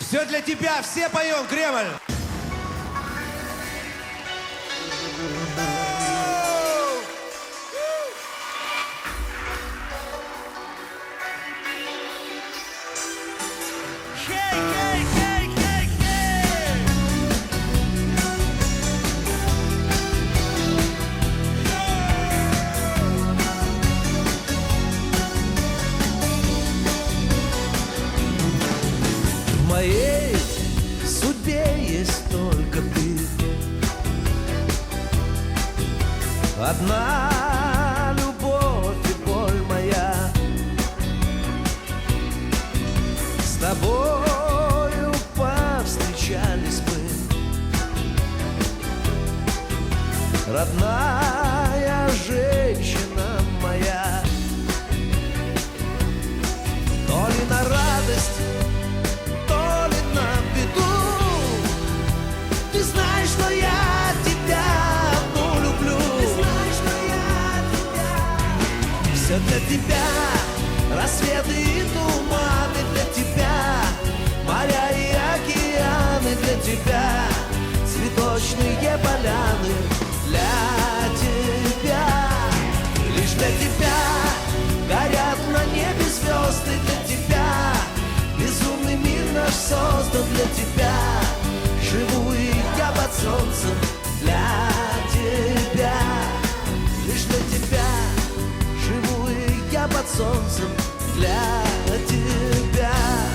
Все для тебя, все поем, Кремль! В моей судьбе есть только ты. Одна любовь и боль моя. С тобою повстречались мы, родная женщина моя. То ли на радость, то ли на беду, ты знаешь, что я тебя одну люблю. Ты знаешь, что я тебя. Все для тебя, рассветы и туманы для тебя, моря и океаны для тебя, цветочные поляны для тебя. Лишь для тебя горят на небе звезды для тебя. Безумный мир наш создан для тебя. Живу и я под солнцем для тебя. Лишь для тебя живу и я под солнцем для тебя.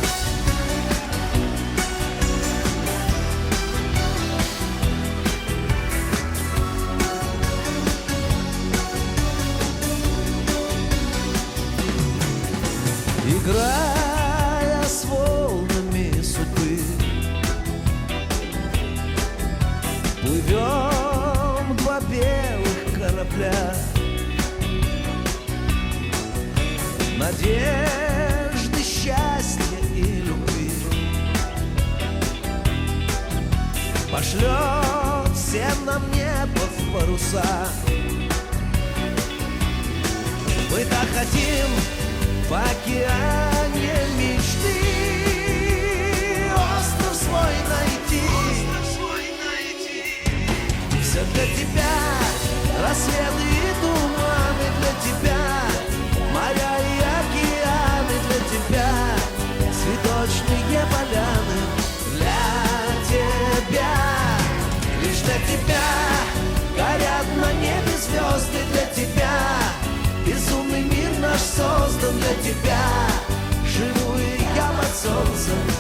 Играя с волнами судьбы, плывем два белых корабля. Надежды, счастья и любви пошлет всем нам небо в паруса. Мы так хотим в океане мечты остров свой найти. Все для тебя, рассветы и туманы для тебя, моря и океаны для тебя, цветочные поляны для тебя. Лишь для тебя горят на небе звезды для тебя. Безумный мир наш создан для тебя. Живу и я под солнцем